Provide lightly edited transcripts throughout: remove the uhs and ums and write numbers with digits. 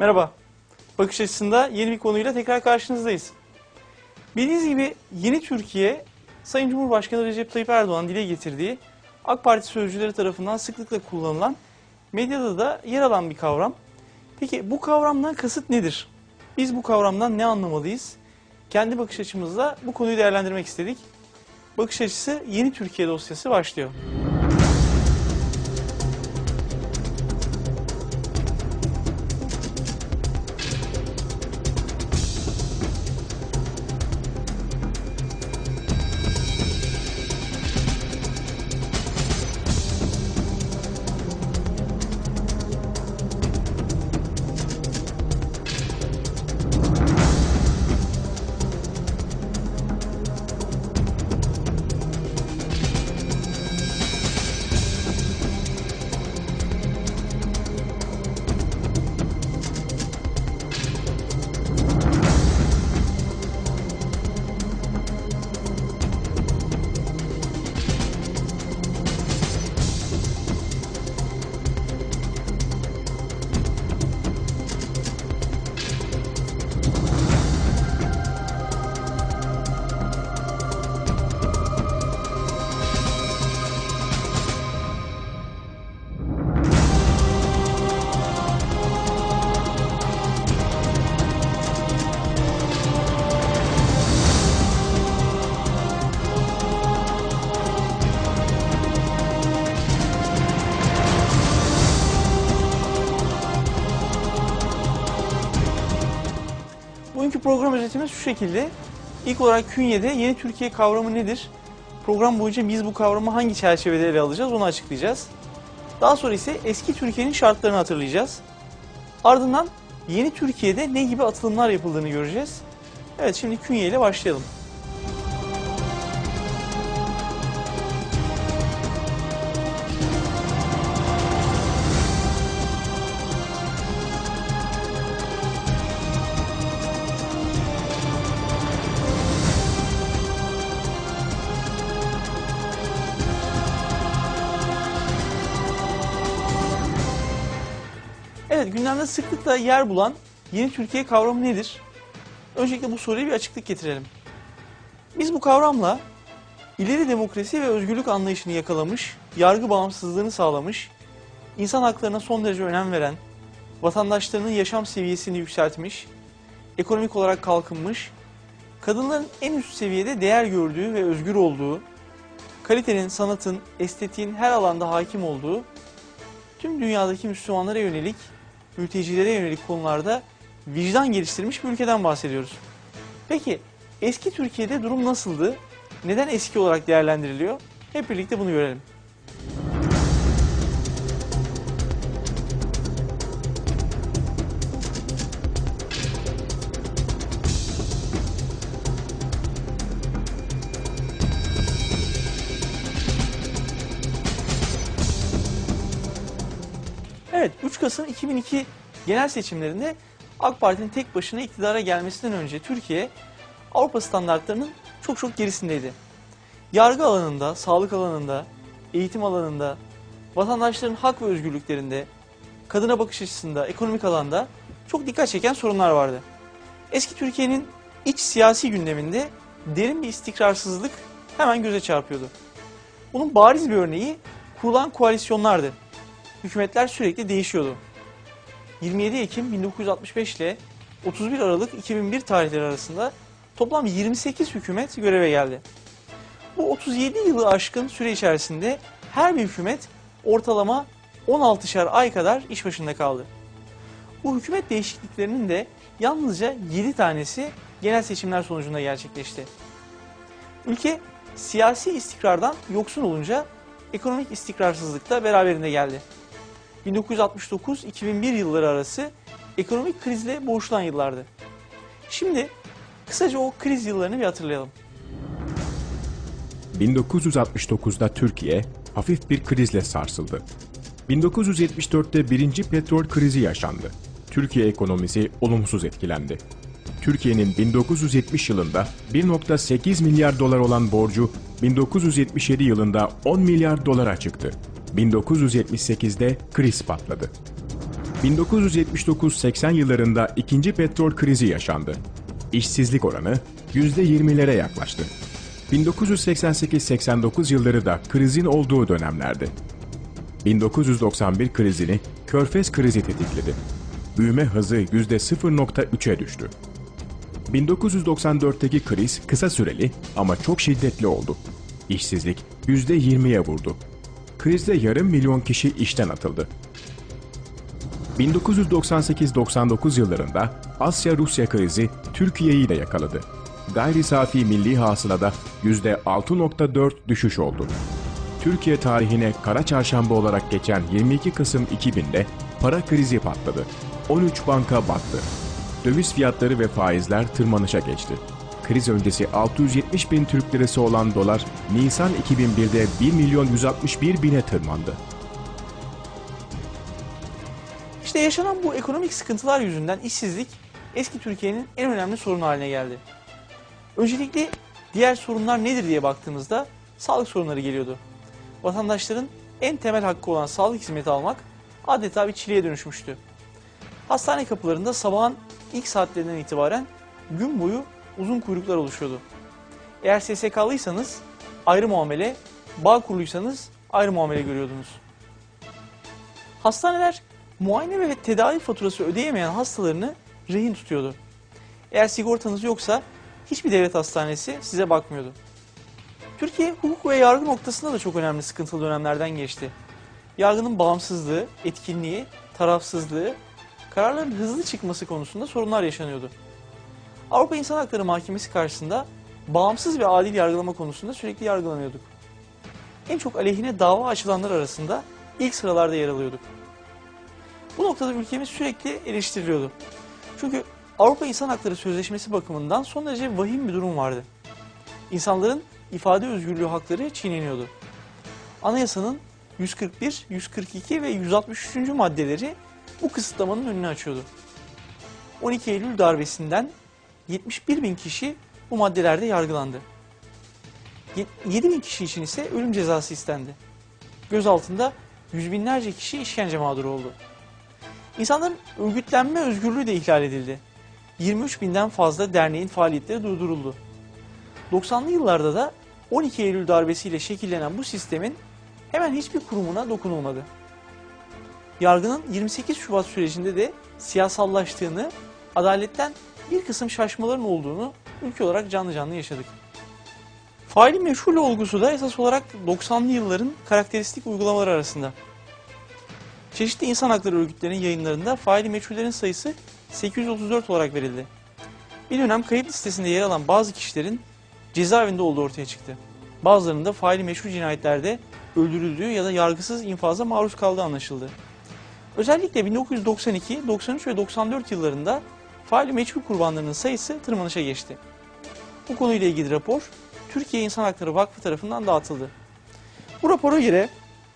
Merhaba. Bakış açısında yeni bir konuyla tekrar karşınızdayız. Bildiğiniz gibi yeni Türkiye, Sayın Cumhurbaşkanı Recep Tayyip Erdoğan dile getirdiği AK Parti sözcüleri tarafından sıklıkla kullanılan, medyada da yer alan bir kavram. Peki bu kavramdan kasıt nedir? Biz bu kavramdan ne anlamalıyız? Kendi bakış açımızla bu konuyu değerlendirmek istedik. Bakış açısı Yeni Türkiye dosyası başlıyor. Bugünkü program özetimiz şu şekilde. İlk olarak künyede yeni Türkiye kavramı nedir? Program boyunca biz bu kavramı hangi çerçevede ele alacağız onu açıklayacağız. Daha sonra ise eski Türkiye'nin şartlarını hatırlayacağız. Ardından yeni Türkiye'de ne gibi atılımlar yapıldığını göreceğiz. Evet, şimdi künye ile başlayalım. Evet, gündemde sıklıkla yer bulan yeni Türkiye kavramı nedir? Öncelikle bu soruya bir açıklık getirelim. Biz bu kavramla ileri demokrasi ve özgürlük anlayışını yakalamış, yargı bağımsızlığını sağlamış, insan haklarına son derece önem veren, vatandaşlarının yaşam seviyesini yükseltmiş, ekonomik olarak kalkınmış, kadınların en üst seviyede değer gördüğü ve özgür olduğu, kalitenin, sanatın, estetiğin her alanda hakim olduğu, tüm dünyadaki Müslümanlara yönelik, mültecilere yönelik konularda vicdan geliştirmiş bir ülkeden bahsediyoruz. Peki eski Türkiye'de durum nasıldı? Neden eski olarak değerlendiriliyor? Hep birlikte bunu görelim. Evet, 3 Kasım 2002 genel seçimlerinde AK Parti'nin tek başına iktidara gelmesinden önce Türkiye Avrupa standartlarının çok gerisindeydi. Yargı alanında, sağlık alanında, eğitim alanında, vatandaşların hak ve özgürlüklerinde, kadına bakış açısında, ekonomik alanda çok dikkat çeken sorunlar vardı. Eski Türkiye'nin iç siyasi gündeminde derin bir istikrarsızlık hemen göze çarpıyordu. Bunun bariz bir örneği kurulan koalisyonlardı. Hükümetler sürekli değişiyordu. 27 Ekim 1965 ile 31 Aralık 2001 tarihleri arasında toplam 28 hükümet göreve geldi. Bu 37 yılı aşkın süre içerisinde her bir hükümet ortalama 16'şar ay kadar iş başında kaldı. Bu hükümet değişikliklerinin de yalnızca 7 tanesi genel seçimler sonucunda gerçekleşti. Ülke siyasi istikrardan yoksun olunca ekonomik istikrarsızlık da beraberinde geldi. 1969-2001 yılları arası ekonomik krizle boğuşulan yıllardı. Şimdi kısaca o kriz yıllarını bir hatırlayalım. 1969'da Türkiye hafif bir krizle sarsıldı. 1974'te birinci petrol krizi yaşandı. Türkiye ekonomisi olumsuz etkilendi. Türkiye'nin 1970 yılında 1,8 milyar dolar olan borcu 1977 yılında 10 milyar dolara çıktı. 1978'de kriz patladı. 1979-80 yıllarında ikinci petrol krizi yaşandı. İşsizlik oranı %20'lere yaklaştı. 1988-89 yılları da krizin olduğu dönemlerdi. 1991 krizini Körfez krizi tetikledi. Büyüme hızı %0.3'e düştü. 1994'teki kriz kısa süreli ama çok şiddetli oldu. İşsizlik %20'ye vurdu. Krizde yarım milyon kişi işten atıldı. 1998-99 yıllarında Asya-Rusya krizi Türkiye'yi de yakaladı. Gayri safi milli hasılada %6.4 düşüş oldu. Türkiye tarihine kara çarşamba olarak geçen 22 Kasım 2000'de para krizi patladı. 13 banka battı. Döviz fiyatları ve faizler tırmanışa geçti. Kriz öncesi 670 bin Türk lirası olan dolar, Nisan 2001'de 1 milyon 161 bine tırmandı. İşte yaşanan bu ekonomik sıkıntılar yüzünden işsizlik eski Türkiye'nin en önemli sorunu haline geldi. Öncelikle diğer sorunlar nedir diye baktığımızda sağlık sorunları geliyordu. Vatandaşların en temel hakkı olan sağlık hizmeti almak adeta bir çileye dönüşmüştü. Hastane kapılarında sabahın ilk saatlerinden itibaren gün boyu uzun kuyruklar oluşuyordu. Eğer SSK'lıysanız ayrı muamele, Bağkurluysanız ayrı muamele görüyordunuz. Hastaneler muayene ve tedavi faturası ödeyemeyen hastalarını rehin tutuyordu. Eğer sigortanız yoksa hiçbir devlet hastanesi size bakmıyordu. Türkiye hukuk ve yargı noktasında da çok önemli sıkıntılı dönemlerden geçti. Yargının bağımsızlığı, etkinliği, tarafsızlığı, kararların hızlı çıkması konusunda sorunlar yaşanıyordu. Avrupa İnsan Hakları Mahkemesi karşısında bağımsız ve adil yargılama konusunda sürekli yargılanıyorduk. En çok aleyhine dava açılanlar arasında ilk sıralarda yer alıyorduk. Bu noktada ülkemiz sürekli eleştiriliyordu. Çünkü Avrupa İnsan Hakları Sözleşmesi bakımından son derece vahim bir durum vardı. İnsanların ifade özgürlüğü hakları çiğneniyordu. Anayasanın 141, 142 ve 163. maddeleri bu kısıtlamanın önünü açıyordu. 12 Eylül darbesinden 71 bin kişi bu maddelerde yargılandı. 7 bin kişi için ise ölüm cezası istendi. Gözaltında yüz binlerce kişi işkence mağduru oldu. İnsanların örgütlenme özgürlüğü de ihlal edildi. 23 binden fazla derneğin faaliyetleri durduruldu. 90'lı yıllarda da 12 Eylül darbesiyle şekillenen bu sistemin hemen hiçbir kurumuna dokunulmadı. Yargının 28 Şubat sürecinde de siyasallaştığını, adaletten bir kısım şaşmaların olduğunu ülke olarak canlı canlı yaşadık. Faili meşhul olgusu da esas olarak 90'lı yılların karakteristik uygulamaları arasında. Çeşitli insan hakları örgütlerinin yayınlarında faili meçhullerin sayısı 834 olarak verildi. Bir dönem kayıp listesinde yer alan bazı kişilerin cezaevinde olduğu ortaya çıktı. Bazılarının da faili meşhul cinayetlerde öldürüldüğü ya da yargısız infaza maruz kaldığı anlaşıldı. Özellikle 1992, 93 ve 94 yıllarında faili meçhul kurbanlarının sayısı tırmanışa geçti. Bu konuyla ilgili rapor Türkiye İnsan Hakları Vakfı tarafından dağıtıldı. Bu rapora göre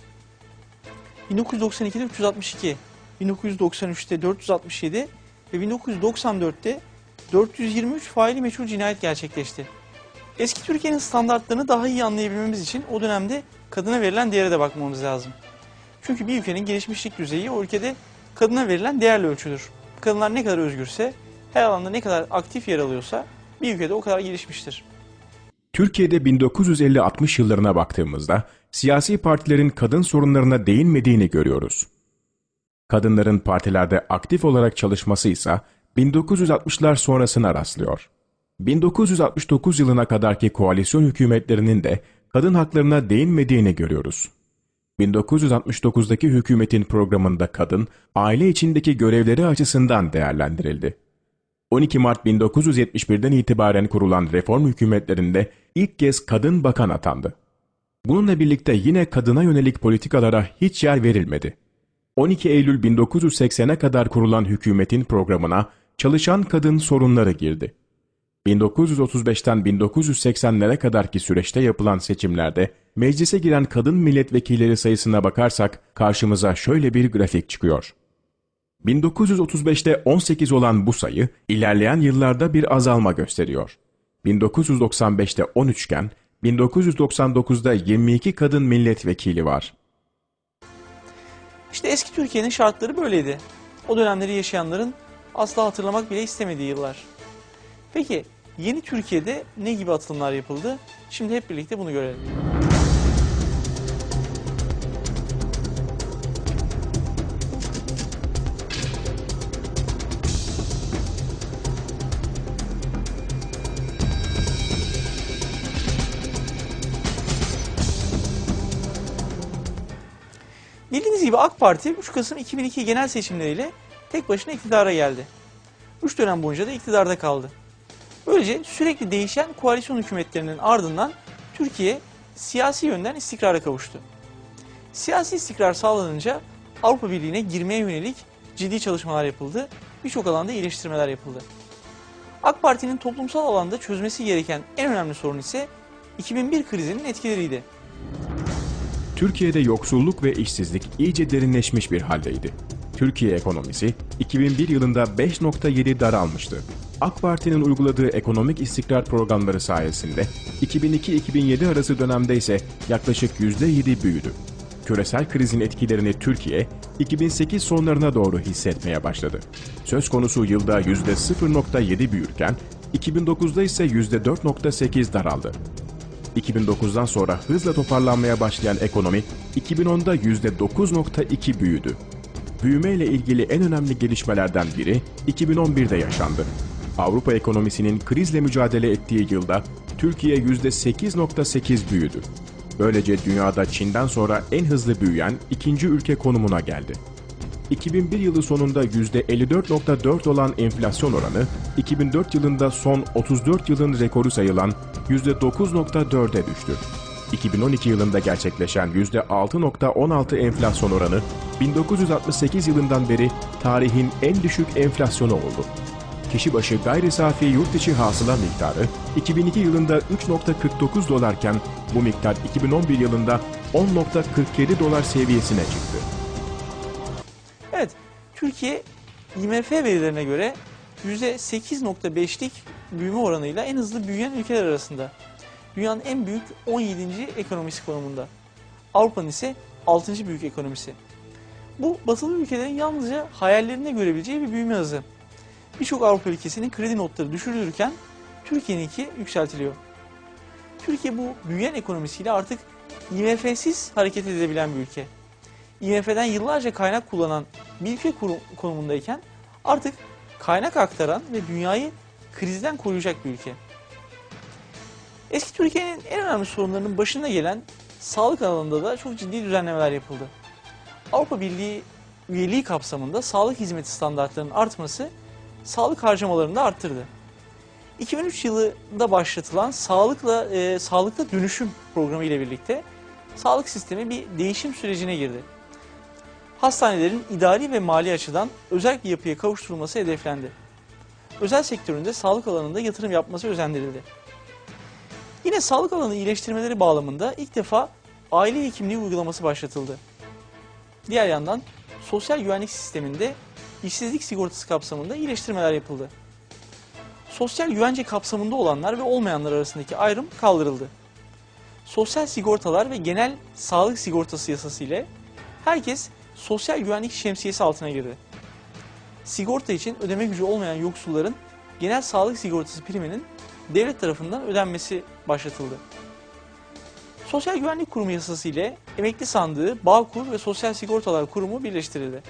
1992'de 362, 1993'te 467 ve 1994'te 423 faili meçhul cinayet gerçekleşti. Eski Türkiye'nin standartlarını daha iyi anlayabilmemiz için o dönemde kadına verilen değere de bakmamız lazım. Çünkü bir ülkenin gelişmişlik düzeyi o ülkede kadına verilen değerle ölçülür. Kadınlar ne kadar özgürse, her alanda ne kadar aktif yer alıyorsa bir ülkede o kadar gelişmiştir. Türkiye'de 1950-60 yıllarına baktığımızda siyasi partilerin kadın sorunlarına değinmediğini görüyoruz. Kadınların partilerde aktif olarak çalışması ise 1960'lar sonrasına rastlıyor. 1969 yılına kadarki koalisyon hükümetlerinin de kadın haklarına değinmediğini görüyoruz. 1969'daki hükümetin programında kadın, aile içindeki görevleri açısından değerlendirildi. 12 Mart 1971'den itibaren kurulan reform hükümetlerinde ilk kez kadın bakan atandı. Bununla birlikte yine kadına yönelik politikalara hiç yer verilmedi. 12 Eylül 1980'e kadar kurulan hükümetin programına çalışan kadın sorunları girdi. 1935'ten 1980'lere kadarki süreçte yapılan seçimlerde meclise giren kadın milletvekilleri sayısına bakarsak karşımıza şöyle bir grafik çıkıyor. 1935'te 18 olan bu sayı ilerleyen yıllarda bir azalma gösteriyor. 1995'te 13 iken 1999'da 22 kadın milletvekili var. İşte eski Türkiye'nin şartları böyleydi. o dönemleri yaşayanların asla hatırlamak bile istemediği yıllar. Peki yeni Türkiye'de ne gibi atılımlar yapıldı? Şimdi hep birlikte bunu görelim. Bildiğiniz gibi AK Parti 3 Kasım 2002 genel seçimleriyle tek başına iktidara geldi. 3 dönem boyunca da iktidarda kaldı. Böylece sürekli değişen koalisyon hükümetlerinin ardından Türkiye siyasi yönden istikrara kavuştu. Siyasi istikrar sağlanınca Avrupa Birliği'ne girmeye yönelik ciddi çalışmalar yapıldı, birçok alanda iyileştirmeler yapıldı. AK Parti'nin toplumsal alanda çözmesi gereken en önemli sorun ise 2001 krizinin etkileriydi. Türkiye'de yoksulluk ve işsizlik iyice derinleşmiş bir haldeydi. Türkiye ekonomisi 2001 yılında 5.7 daralmıştı. AK Parti'nin uyguladığı ekonomik istikrar programları sayesinde 2002-2007 arası dönemde ise yaklaşık %7 büyüdü. Küresel krizin etkilerini Türkiye 2008 sonlarına doğru hissetmeye başladı. Söz konusu yılda %0.7 büyürken 2009'da ise %4.8 daraldı. 2009'dan sonra hızla toparlanmaya başlayan ekonomi 2010'da %9.2 büyüdü. Büyümeyle ilgili en önemli gelişmelerden biri 2011'de yaşandı. Avrupa ekonomisinin krizle mücadele ettiği yılda Türkiye %8.8 büyüdü. Böylece dünyada Çin'den sonra en hızlı büyüyen ikinci ülke konumuna geldi. 2001 yılı sonunda %54.4 olan enflasyon oranı, 2004 yılında son 34 yılın rekoru sayılan %9.4'e düştü. 2012 yılında gerçekleşen %6.16 enflasyon oranı, 1968 yılından beri tarihin en düşük enflasyonu oldu. Kişi başı gayri safi yurt içi hasıla miktarı 2002 yılında 3.49 dolarken bu miktar 2011 yılında 10.47 dolar seviyesine çıktı. Evet, Türkiye IMF verilerine göre %8.5'lik büyüme oranıyla en hızlı büyüyen ülkeler arasında. Dünyanın en büyük 17. ekonomisi konumunda. Avrupa'nın ise 6. büyük ekonomisi. Bu batılı ülkelerin yalnızca hayallerine görebileceği bir büyüme hızı. Birçok Avrupa ülkesinin kredi notları düşürülürken Türkiye'ninki yükseltiliyor. Türkiye bu büyüyen ekonomisiyle artık IMF'siz hareket edebilen bir ülke. IMF'den yıllarca kaynak kullanan bir ülke konumundayken artık kaynak aktaran ve dünyayı krizden koruyacak bir ülke. Eski Türkiye'nin en önemli sorunlarının başına gelen sağlık alanında da çok ciddi düzenlemeler yapıldı. Avrupa Birliği üyeliği kapsamında sağlık hizmeti standartlarının artması sağlık harcamalarını da arttırdı. 2003 yılında başlatılan sağlıkta dönüşüm programı ile birlikte sağlık sistemi bir değişim sürecine girdi. Hastanelerin idari ve mali açıdan özel bir yapıya kavuşturulması hedeflendi. Özel sektöründe sağlık alanında yatırım yapması özendirildi. Yine sağlık alanı iyileştirmeleri bağlamında ilk defa aile hekimliği uygulaması başlatıldı. Diğer yandan sosyal güvenlik sisteminde işsizlik sigortası kapsamında iyileştirmeler yapıldı. Sosyal güvence kapsamında olanlar ve olmayanlar arasındaki ayrım kaldırıldı. Sosyal sigortalar ve genel sağlık sigortası yasası ile herkes sosyal güvenlik şemsiyesi altına girdi. Sigorta için ödeme gücü olmayan yoksulların genel sağlık sigortası priminin devlet tarafından ödenmesi başlatıldı. Sosyal Güvenlik Kurumu yasası ile Emekli Sandığı, Bağkur ve Sosyal Sigortalar Kurumu birleştirildi.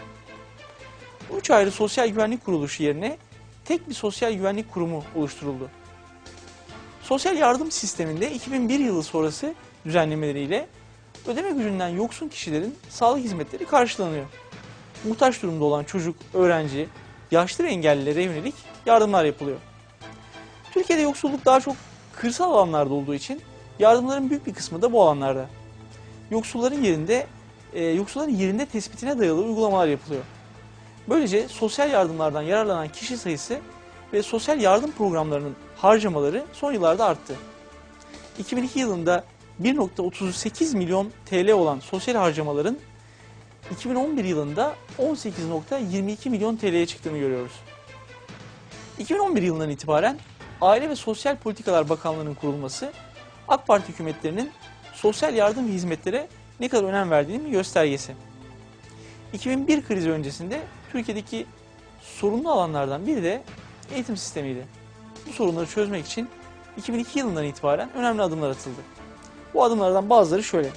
3 ayrı sosyal güvenlik kuruluşu yerine tek bir sosyal güvenlik kurumu oluşturuldu. Sosyal yardım sisteminde 2001 yılı sonrası düzenlemeleriyle ödeme gücünden yoksun kişilerin sağlık hizmetleri karşılanıyor. Muhtaç durumda olan çocuk, öğrenci, yaşlı ve engellilere yönelik yardımlar yapılıyor. Türkiye'de yoksulluk daha çok kırsal alanlarda olduğu için yardımların büyük bir kısmı da bu alanlarda. Yoksulların yerinde tespitine dayalı uygulamalar yapılıyor. Böylece sosyal yardımlardan yararlanan kişi sayısı ve sosyal yardım programlarının harcamaları son yıllarda arttı. 2002 yılında 1.38 milyon TL olan sosyal harcamaların 2011 yılında 18.22 milyon TL'ye çıktığını görüyoruz. 2011 yılından itibaren Aile ve Sosyal Politikalar Bakanlığı'nın kurulması, AK Parti hükümetlerinin sosyal yardım ve hizmetlere ne kadar önem verdiğinin bir göstergesi. 2001 krizi öncesinde Türkiye'deki sorunlu alanlardan biri de eğitim sistemiydi. Bu sorunları çözmek için 2002 yılından itibaren önemli adımlar atıldı. Bu adımlardan bazıları şöyle.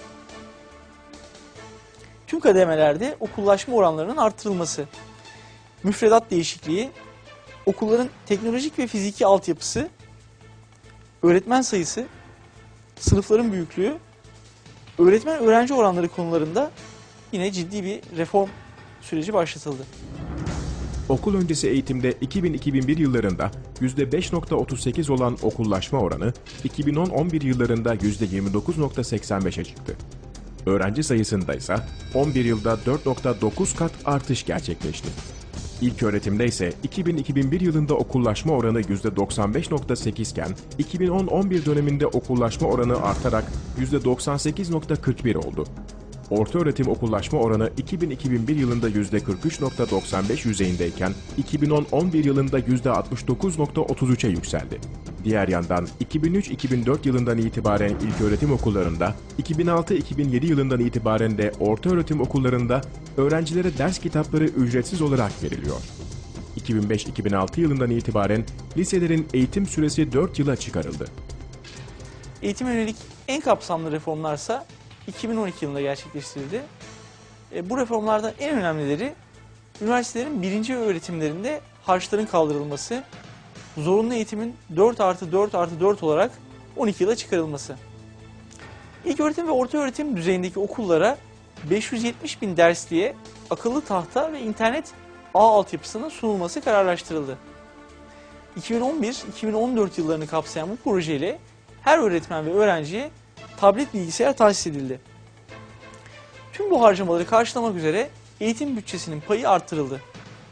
Tüm kademelerde okullaşma oranlarının artırılması, müfredat değişikliği, okulların teknolojik ve fiziki altyapısı, öğretmen sayısı, sınıfların büyüklüğü, öğretmen-öğrenci oranları konularında yine ciddi bir reform süreci başlatıldı. Okul öncesi eğitimde 2000-2001 yıllarında %5.38 olan okullaşma oranı 2010-11 yıllarında %29.85'e çıktı. Öğrenci sayısında ise 11 yılda 4.9 kat artış gerçekleşti. İlköğretimde ise 2000-2001 yılında okullaşma oranı %95.8 iken 2010-11 döneminde okullaşma oranı artarak %98.41 oldu. Ortaöğretim okullaşma oranı 2000-2001 yılında %43.95 yüzeyindeyken 2010-11 yılında %69.33'e yükseldi. Diğer yandan 2003-2004 yılından itibaren ilköğretim okullarında, 2006-2007 yılından itibaren de ortaöğretim okullarında öğrencilere ders kitapları ücretsiz olarak veriliyor. 2005-2006 yılından itibaren liselerin eğitim süresi 4 yıla çıkarıldı. Eğitime yönelik en kapsamlı reformlarsa 2012 yılında gerçekleştirildi. Bu reformlardan en önemlileri üniversitelerin birinci öğretimlerinde harçların kaldırılması, zorunlu eğitimin 4+4+4 olarak 12 yıla çıkarılması. İlköğretim ve ortaöğretim düzeyindeki okullara 570.000 dersliğe akıllı tahta ve internet ağ altyapısının sunulması kararlaştırıldı. 2011-2014 yıllarını kapsayan bu projeyle her öğretmen ve öğrenciye tablet bilgisayar tahsis edildi. Tüm bu harcamaları karşılamak üzere eğitim bütçesinin payı artırıldı.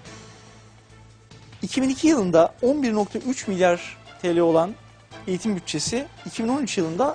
2002 yılında 11.3 milyar TL olan eğitim bütçesi 2013 yılında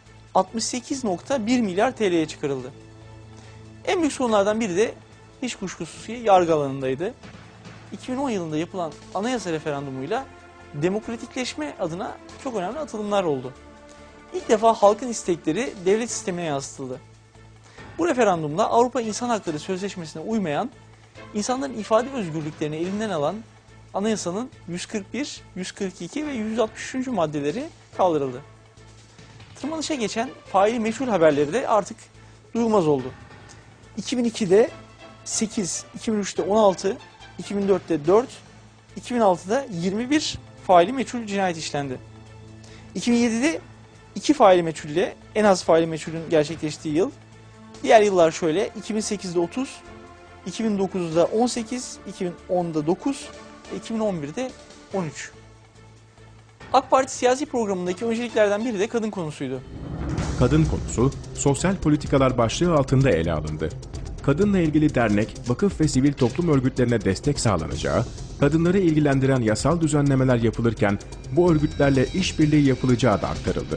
68.1 milyar TL'ye çıkarıldı. En büyük sorunlardan biri de hiç kuşkusuz ki yargı alanındaydı. 2010 yılında yapılan anayasa referandumuyla demokratikleşme adına çok önemli atılımlar oldu. İlk defa halkın istekleri devlet sistemine yansıtıldı. Bu referandumda Avrupa İnsan Hakları Sözleşmesi'ne uymayan, insanların ifade özgürlüklerini elinden alan anayasanın 141, 142 ve 163. maddeleri kaldırıldı. Tırmanışa geçen faili meçhul haberleri de artık duyulmaz oldu. 2002'de 8, 2003'te 16, 2004'te 4, 2006'da 21 faili meçhul cinayet işlendi. 2007'de 2 faili meçhulle en az faili meçhulün gerçekleştiği yıl. Diğer yıllar şöyle: 2008'de 30, 2009'da 18, 2010'da 9 ve 2011'de 13. AK Parti siyasi programındaki önceliklerden biri de kadın konusuydu. Kadın konusu, sosyal politikalar başlığı altında ele alındı. Kadınla ilgili dernek, vakıf ve sivil toplum örgütlerine destek sağlanacağı, kadınları ilgilendiren yasal düzenlemeler yapılırken bu örgütlerle işbirliği yapılacağı da aktarıldı.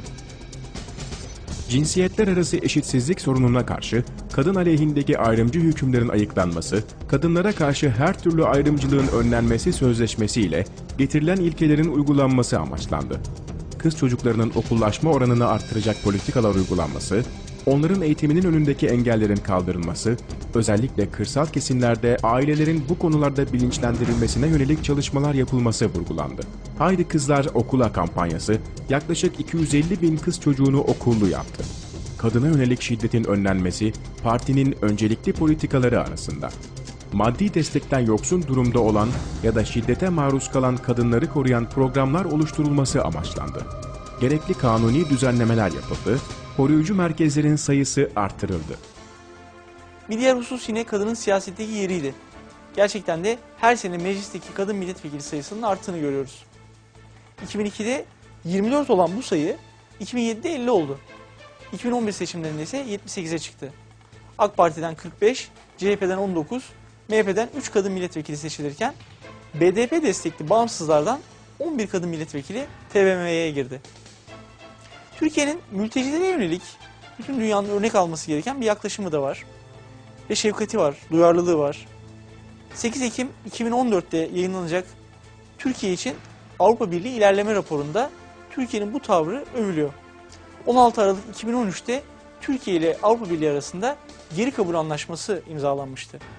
Cinsiyetler arası eşitsizlik sorununa karşı kadın aleyhindeki ayrımcı hükümlerin ayıklanması, kadınlara karşı her türlü ayrımcılığın önlenmesi sözleşmesiyle getirilen ilkelerin uygulanması amaçlandı. Kız çocuklarının okullaşma oranını arttıracak politikalar uygulanması, onların eğitiminin önündeki engellerin kaldırılması, özellikle kırsal kesimlerde ailelerin bu konularda bilinçlendirilmesine yönelik çalışmalar yapılması vurgulandı. Haydi Kızlar Okula kampanyası yaklaşık 250.000 kız çocuğunu okullu yaptı. Kadına yönelik şiddetin önlenmesi partinin öncelikli politikaları arasında. Maddi destekten yoksun durumda olan ya da şiddete maruz kalan kadınları koruyan programlar oluşturulması amaçlandı. Gerekli kanuni düzenlemeler yapıldı, koruyucu merkezlerin sayısı artırıldı. Bir diğer husus yine kadının siyasetteki yeriydi. Gerçekten de her sene meclisteki kadın milletvekili sayısının arttığını görüyoruz. 2002'de 24 olan bu sayı 2007'de 50 oldu. 2011 seçimlerinde ise 78'e çıktı. AK Parti'den 45, CHP'den 19, MHP'den 3 kadın milletvekili seçilirken BDP destekli bağımsızlardan 11 kadın milletvekili TBMM'ye girdi. Türkiye'nin mültecilere yönelik bütün dünyanın örnek alması gereken bir yaklaşımı da var. Ve şefkati var, duyarlılığı var. 8 Ekim 2014'te yayınlanacak Türkiye için Avrupa Birliği ilerleme raporunda Türkiye'nin bu tavrı övülüyor. 16 Aralık 2013'te Türkiye ile Avrupa Birliği arasında geri kabul anlaşması imzalanmıştı.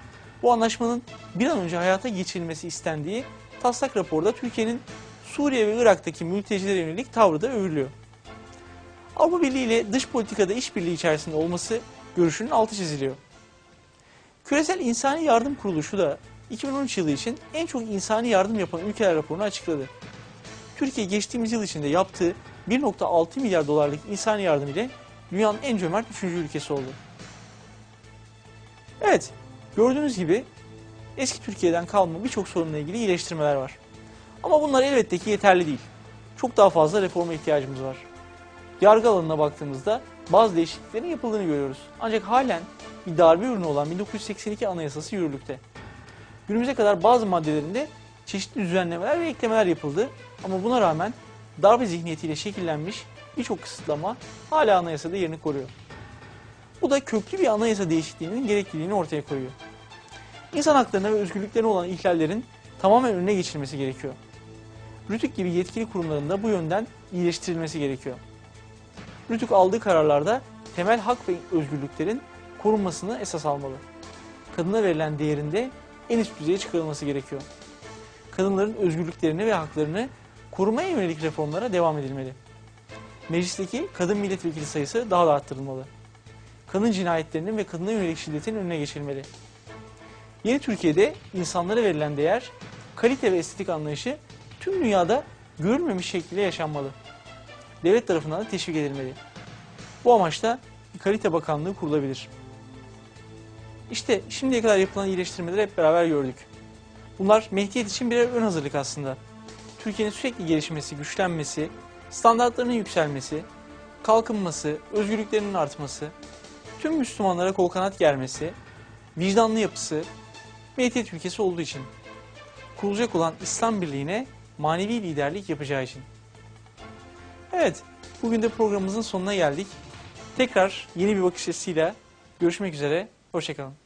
Bu anlaşmanın bir an önce hayata geçirilmesi istendiği taslak raporda Türkiye'nin Suriye ve Irak'taki mültecilere yönelik tavrı da övülüyor. Avrupa Birliği ile dış politikada işbirliği içerisinde olması görüşünün altı çiziliyor. Küresel İnsani Yardım Kuruluşu da 2013 yılı için en çok insani yardım yapan ülkeler raporunu açıkladı. Türkiye geçtiğimiz yıl içinde yaptığı 1,6 milyar dolarlık insani yardım ile dünyanın en cömert 3. ülkesi oldu. Evet, gördüğünüz gibi eski Türkiye'den kalma birçok sorunla ilgili iyileştirmeler var. Ama bunlar elbette ki yeterli değil. Çok daha fazla reforma ihtiyacımız var. Yargı alanına baktığımızda bazı değişikliklerin yapıldığını görüyoruz. Ancak halen bir darbe ürünü olan 1982 Anayasası yürürlükte. Günümüze kadar bazı maddelerinde çeşitli düzenlemeler ve eklemeler yapıldı. Ama buna rağmen darbe zihniyetiyle şekillenmiş birçok kısıtlama hala anayasada yerini koruyor. Bu da köklü bir anayasa değişikliğinin gerekliliğini ortaya koyuyor. İnsan haklarına ve özgürlüklerine olan ihlallerin tamamen önüne geçilmesi gerekiyor. RTÜK gibi yetkili kurumların da bu yönden iyileştirilmesi gerekiyor. RTÜK aldığı kararlarda temel hak ve özgürlüklerin korunmasını esas almalı. Kadına verilen değerin de en üst düzeye çıkarılması gerekiyor. Kadınların özgürlüklerini ve haklarını korumaya yönelik reformlara devam edilmeli. Meclisteki kadın milletvekili sayısı daha da arttırılmalı. Kadın cinayetlerinin ve kadına yönelik şiddetin önüne geçilmeli. Yeni Türkiye'de insanlara verilen değer, kalite ve estetik anlayışı tüm dünyada görülmemiş şekilde yaşanmalı. Devlet tarafından da teşvik edilmeli. Bu amaçla bir kalite bakanlığı kurulabilir. İşte şimdiye kadar yapılan iyileştirmeleri hep beraber gördük. Bunlar Mehdiyet için birer ön hazırlık aslında. Türkiye'nin sürekli gelişmesi, güçlenmesi, standartlarının yükselmesi, kalkınması, özgürlüklerinin artması, tüm Müslümanlara kol kanat germesi, vicdanlı yapısı, Mehdiyet ülkesi olduğu için, kurulacak olan İslam Birliği'ne manevi liderlik yapacağı için. Evet, bugün de programımızın sonuna geldik. Tekrar yeni bir bakış açısıyla görüşmek üzere, hoşça kalın.